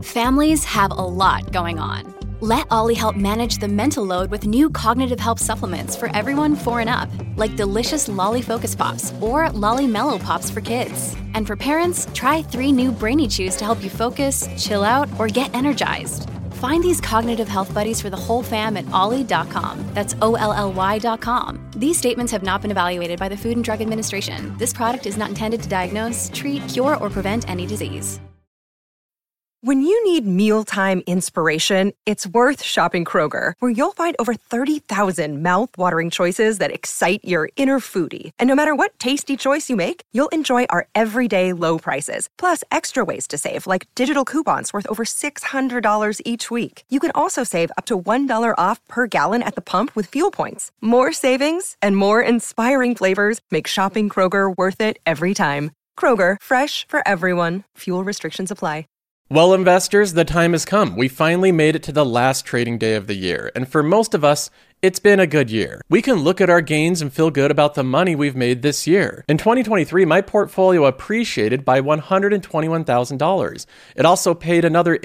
Families have a lot going on. Let Ollie help manage the mental load with new cognitive help supplements for everyone 4 and up, like delicious Lolly Focus Pops or Lolly Mellow Pops for kids. And for parents, try 3 new Brainy Chews to help you focus, chill out, or get energized. Find these cognitive health buddies for the whole fam at ollie.com. That's OLLY.com. These statements have not been evaluated by the Food and Drug Administration. This product is not intended to diagnose, treat, cure, or prevent any disease. When you need mealtime inspiration, it's worth shopping Kroger, where you'll find over 30,000 mouth-watering choices that excite your inner foodie. And no matter what tasty choice you make, you'll enjoy our everyday low prices, plus extra ways to save, like digital coupons worth over $600 each week. You can also save up to $1 off per gallon at the pump with fuel points. More savings and more inspiring flavors make shopping Kroger worth it every time. Kroger, fresh for everyone. Fuel restrictions apply. Well, investors, the time has come. We finally made it to the last trading day of the year, and for most of us, it's been a good year. We can look at our gains and feel good about the money we've made this year. In 2023, my portfolio appreciated by $121,000. It also paid another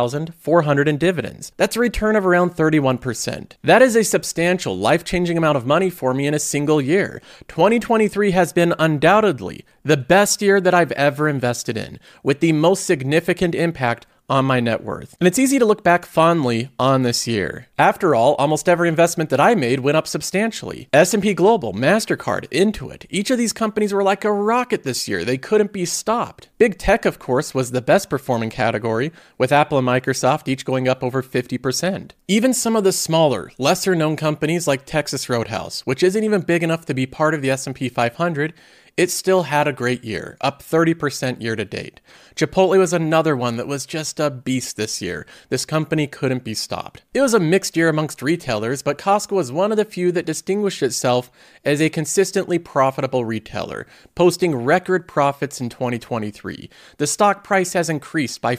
$8,400 in dividends. That's a return of around 31%. That is a substantial, life-changing amount of money for me in a single year. 2023 has been undoubtedly the best year that I've ever invested in, with the most significant impact on my net worth. And it's easy to look back fondly on this year. After all, almost every investment that I made went up substantially. S&P Global, MasterCard, Intuit, each of these companies were like a rocket this year. They couldn't be stopped. Big tech, of course, was the best performing category, with Apple and Microsoft each going up over 50%. Even some of the smaller, lesser known companies like Texas Roadhouse, which isn't even big enough to be part of the S&P 500, it still had a great year, up 30% year to date. Chipotle was another one that was just a beast this year. This company couldn't be stopped. It was a mixed year amongst retailers, but Costco was one of the few that distinguished itself as a consistently profitable retailer, posting record profits in 2023. The stock price has increased by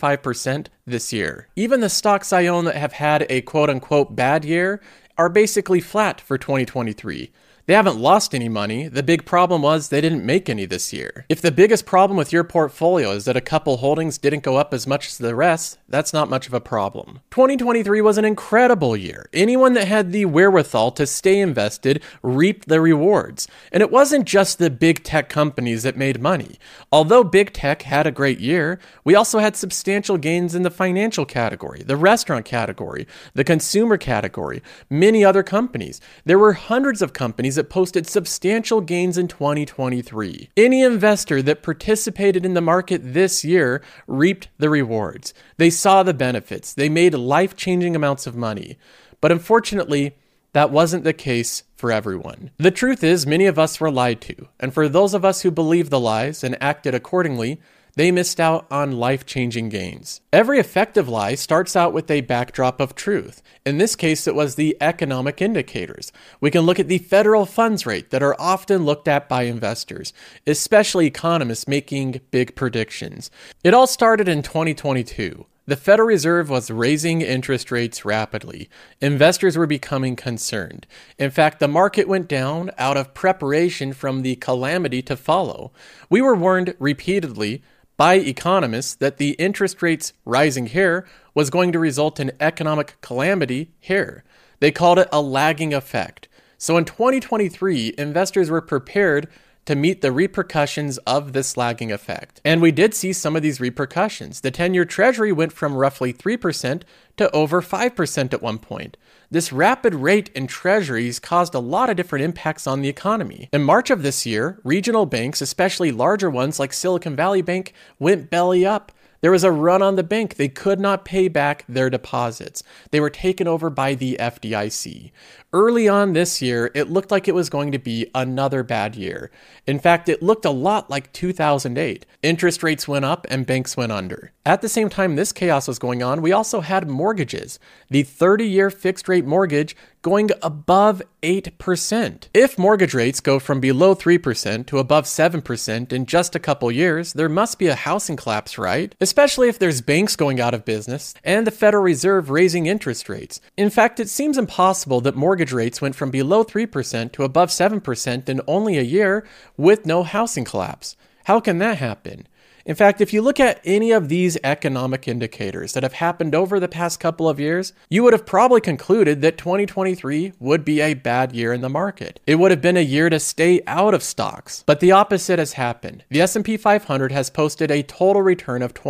45% this year. Even the stocks I own that have had a quote-unquote bad year are basically flat for 2023. They haven't lost any money. The big problem was they didn't make any this year. If the biggest problem with your portfolio is that a couple holdings didn't go up as much as the rest, that's not much of a problem. 2023 was an incredible year. Anyone that had the wherewithal to stay invested reaped the rewards. And it wasn't just the big tech companies that made money. Although big tech had a great year, we also had substantial gains in the financial category, the restaurant category, the consumer category, many other companies. There were hundreds of companies that posted substantial gains in 2023. Any investor that participated in the market this year reaped the rewards. They saw the benefits. They made life-changing amounts of money. But unfortunately, that wasn't the case for everyone. The truth is, many of us were lied to. And for those of us who believed the lies and acted accordingly, they missed out on life-changing gains. Every effective lie starts out with a backdrop of truth. In this case, it was the economic indicators. We can look at the federal funds rate that are often looked at by investors, especially economists making big predictions. It all started in 2022. The Federal Reserve was raising interest rates rapidly. Investors were becoming concerned. In fact, the market went down out of preparation from the calamity to follow. We were warned repeatedly by economists that the interest rates rising here was going to result in economic calamity here. They called it a lagging effect. So in 2023, investors were prepared to meet the repercussions of this lagging effect. And we did see some of these repercussions. The 10-year Treasury went from roughly 3% to over 5% at one point. This rapid rate in treasuries caused a lot of different impacts on the economy. In March of this year, regional banks, especially larger ones like Silicon Valley Bank, went belly up. There was a run on the bank. They could not pay back their deposits. They were taken over by the FDIC. Early on this year, it looked like it was going to be another bad year. In fact, it looked a lot like 2008. Interest rates went up and banks went under. At the same time this chaos was going on, we also had mortgages. The 30-year fixed rate mortgage going above 8%. If mortgage rates go from below 3% to above 7% in just a couple years, there must be a housing collapse, right? Especially if there's banks going out of business and the Federal Reserve raising interest rates. In fact, it seems impossible that mortgage rates went from below 3% to above 7% in only a year with no housing collapse. How can that happen? In fact, if you look at any of these economic indicators that have happened over the past couple of years, you would have probably concluded that 2023 would be a bad year in the market. It would have been a year to stay out of stocks. But the opposite has happened. The S&P 500 has posted a total return of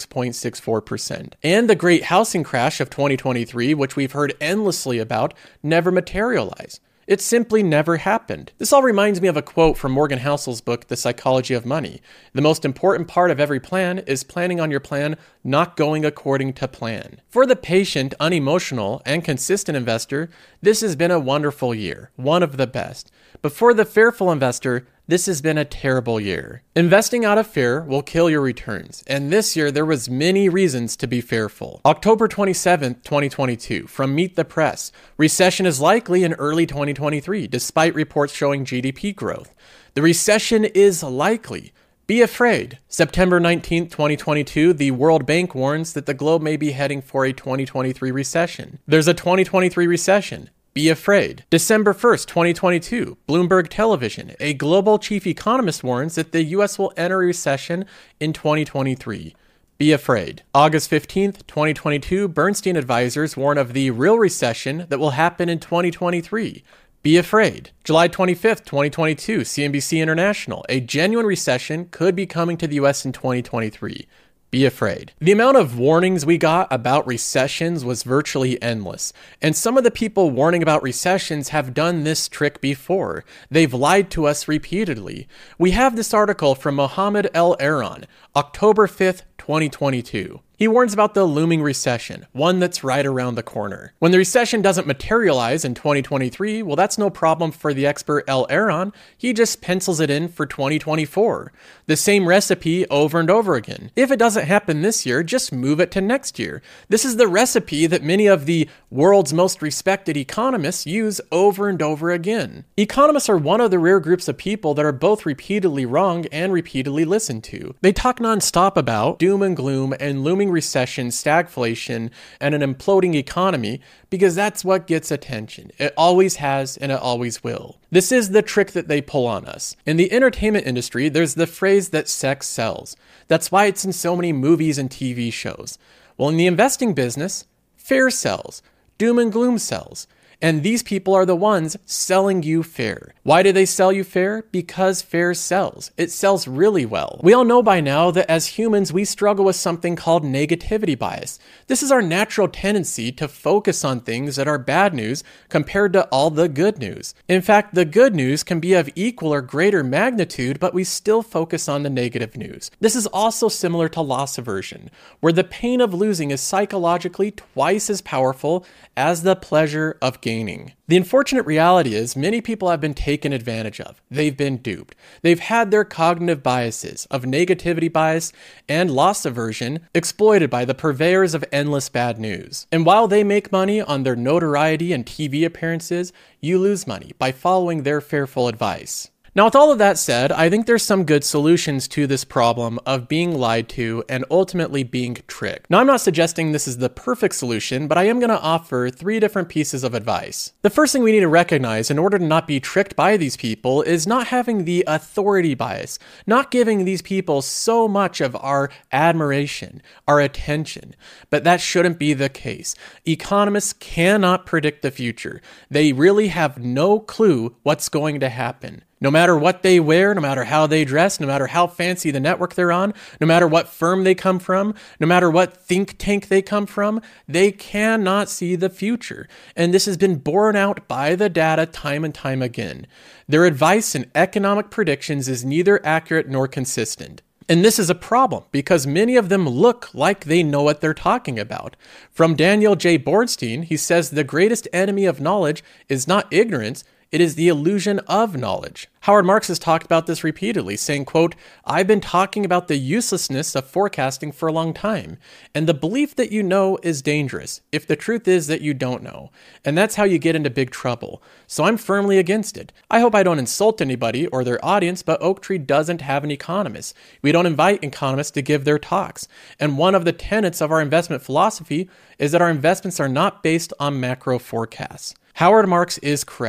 26.64%. And the great housing crash of 2023, which we've heard endlessly about, never materialized. It simply never happened. This all reminds me of a quote from Morgan Housel's book, The Psychology of Money. The most important part of every plan is planning on your plan not going according to plan. For the patient, unemotional, and consistent investor, this has been a wonderful year, one of the best. But for the fearful investor, this has been a terrible year. Investing out of fear will kill your returns, and this year there was many reasons to be fearful. October 27th, 2022, from Meet the Press. Recession is likely in early 2023, despite reports showing GDP growth. The recession is likely. Be afraid. September 19th, 2022, the World Bank warns that the globe may be heading for a 2023 recession. There's a 2023 recession. Be afraid. December 1st, 2022, Bloomberg Television. A global chief economist warns that the U.S. will enter a recession in 2023. Be afraid. August 15th, 2022, Bernstein advisors warn of the real recession that will happen in 2023. Be afraid. July 25th, 2022, CNBC International. A genuine recession could be coming to the U.S. in 2023. Be afraid. The amount of warnings we got about recessions was virtually endless. And some of the people warning about recessions have done this trick before. They've lied to us repeatedly. We have this article from Mohammed El-Aaron, October 5th, 2022. He warns about the looming recession, one that's right around the corner. When the recession doesn't materialize in 2023, well, that's no problem for the expert El-Aaron. He just pencils it in for 2024. The same recipe over and over again. If it doesn't happen this year, just move it to next year. This is the recipe that many of the world's most respected economists use over and over again. Economists are one of the rare groups of people that are both repeatedly wrong and repeatedly listened to. They talk nonstop about doom and gloom and looming recession, stagflation, and an imploding economy because that's what gets attention. It always has and it always will. This is the trick that they pull on us. In the entertainment industry, there's the phrase that sex sells. That's why it's in so many movies and TV shows. Well, in the investing business, fear sells. Doom and gloom sells. And these people are the ones selling you fear. Why do they sell you fear? Because fear sells. It sells really well. We all know by now that as humans, we struggle with something called negativity bias. This is our natural tendency to focus on things that are bad news compared to all the good news. In fact, the good news can be of equal or greater magnitude, but we still focus on the negative news. This is also similar to loss aversion, where the pain of losing is psychologically twice as powerful as the pleasure of gaining. The unfortunate reality is many people have been taken advantage of. They've been duped. They've had their cognitive biases of negativity bias and loss aversion exploited by the purveyors of endless bad news. And while they make money on their notoriety and TV appearances, you lose money by following their fearful advice. Now, with all of that said, I think there's some good solutions to this problem of being lied to and ultimately being tricked. Now, I'm not suggesting this is the perfect solution, but I am going to offer 3 different pieces of advice. The first thing we need to recognize in order to not be tricked by these people is not having the authority bias, not giving these people so much of our admiration, our attention. But that shouldn't be the case. Economists cannot predict the future. They really have no clue what's going to happen. No matter what they wear, no matter how they dress, no matter how fancy the network they're on, no matter what firm they come from, no matter what think tank they come from, they cannot see the future. And this has been borne out by the data time and time again. Their advice and economic predictions is neither accurate nor consistent. And this is a problem because many of them look like they know what they're talking about. From Daniel J. Bernstein, he says the greatest enemy of knowledge is not ignorance, it is the illusion of knowledge. Howard Marks has talked about this repeatedly, saying, quote, "I've been talking about the uselessness of forecasting for a long time, and the belief that you know is dangerous, if the truth is that you don't know. And that's how you get into big trouble. So I'm firmly against it. I hope I don't insult anybody or their audience, but Oaktree doesn't have an economist. We don't invite economists to give their talks. And one of the tenets of our investment philosophy is that our investments are not based on macro forecasts." Howard Marks is correct.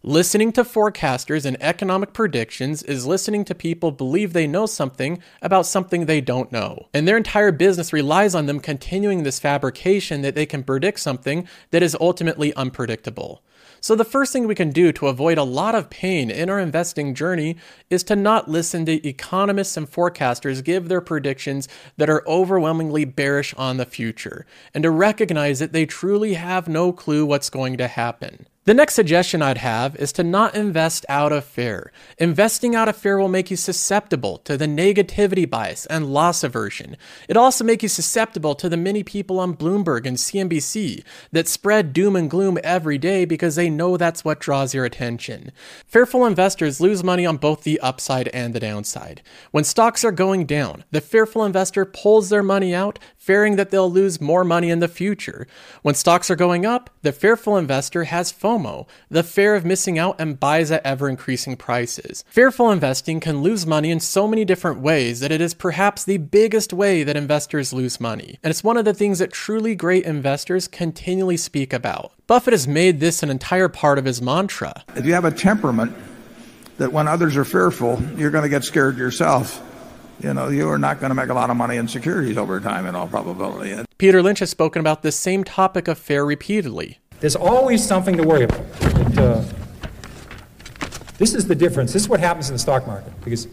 Listening to forecasters and economic predictions is listening to people believe they know something about something they don't know. And their entire business relies on them continuing this fabrication that they can predict something that is ultimately unpredictable. So the first thing we can do to avoid a lot of pain in our investing journey is to not listen to economists and forecasters give their predictions that are overwhelmingly bearish on the future, and to recognize that they truly have no clue what's going to happen. The next suggestion I'd have is to not invest out of fear. Investing out of fear will make you susceptible to the negativity bias and loss aversion. It'll also make you susceptible to the many people on Bloomberg and CNBC that spread doom and gloom every day because they know that's what draws your attention. Fearful investors lose money on both the upside and the downside. When stocks are going down, the fearful investor pulls their money out, fearing that they'll lose more money in the future. When stocks are going up, the fearful investor has FOMO, the fear of missing out, and buys at ever-increasing prices. Fearful investing can lose money in so many different ways that it is perhaps the biggest way that investors lose money. And it's one of the things that truly great investors continually speak about. Buffett has made this an entire part of his mantra. If you have a temperament that when others are fearful, you're going to get scared yourself, you are not going to make a lot of money in securities over time in all probability. Peter Lynch has spoken about this same topic of fear repeatedly. There's always something to worry about. This is the difference. This is what happens in the stock market. Because,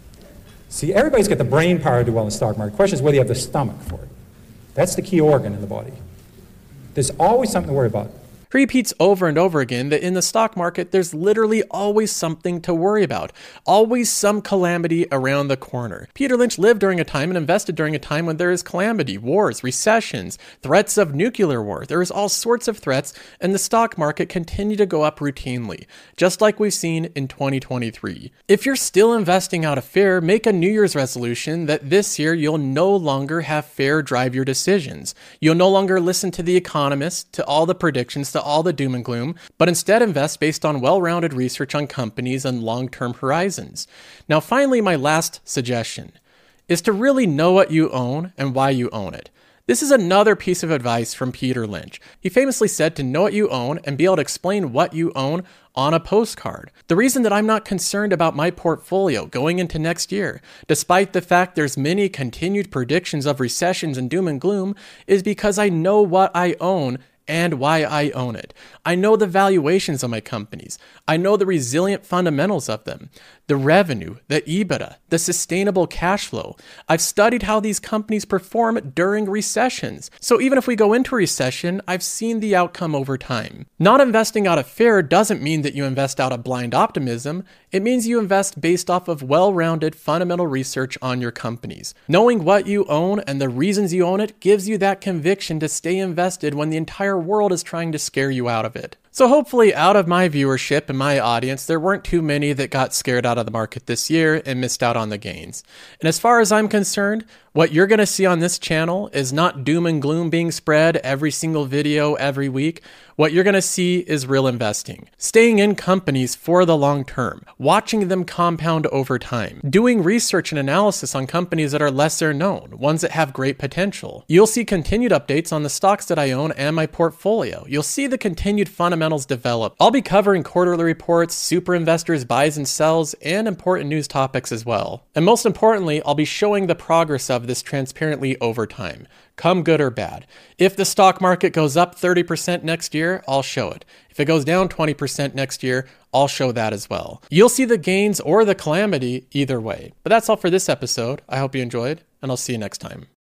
see, everybody's got the brain power to do well in the stock market. The question is whether you have the stomach for it. That's the key organ in the body. There's always something to worry about. He repeats over and over again that in the stock market, there's literally always something to worry about, always some calamity around the corner. Peter Lynch lived during a time and invested during a time when there is calamity, wars, recessions, threats of nuclear war. There is all sorts of threats, and the stock market continue to go up routinely, just like we've seen in 2023. If you're still investing out of fear, make a New Year's resolution that this year you'll no longer have fear drive your decisions. You'll no longer listen to the economists, to all the predictions, to all the doom and gloom, but instead invest based on well-rounded research on companies and long-term horizons. Now, finally, my last suggestion is to really know what you own and why you own it. This is another piece of advice from Peter Lynch. He famously said to know what you own and be able to explain what you own on a postcard. The reason that I'm not concerned about my portfolio going into next year, despite the fact there's many continued predictions of recessions and doom and gloom, is because I know what I own and why I own it. I know the valuations of my companies. I know the resilient fundamentals of them, the revenue, the EBITDA, the sustainable cash flow. I've studied how these companies perform during recessions. So even if we go into a recession, I've seen the outcome over time. Not investing out of fear doesn't mean that you invest out of blind optimism. It means you invest based off of well-rounded fundamental research on your companies. Knowing what you own and the reasons you own it gives you that conviction to stay invested when the entire world is trying to scare you out of it. So hopefully out of my viewership and my audience, there weren't too many that got scared out of the market this year and missed out on the gains. And as far as I'm concerned, what you're going to see on this channel is not doom and gloom being spread every single video every week. What you're going to see is real investing. Staying in companies for the long term, watching them compound over time, doing research and analysis on companies that are lesser known, ones that have great potential. You'll see continued updates on the stocks that I own and my portfolio. You'll see the continued fundamentals develop. I'll be covering quarterly reports, super investors, buys and sells, and important news topics as well. And most importantly, I'll be showing the progress of this transparently over time, come good or bad. If the stock market goes up 30% next year, I'll show it. If it goes down 20% next year, I'll show that as well. You'll see the gains or the calamity either way. But that's all for this episode. I hope you enjoyed, and I'll see you next time.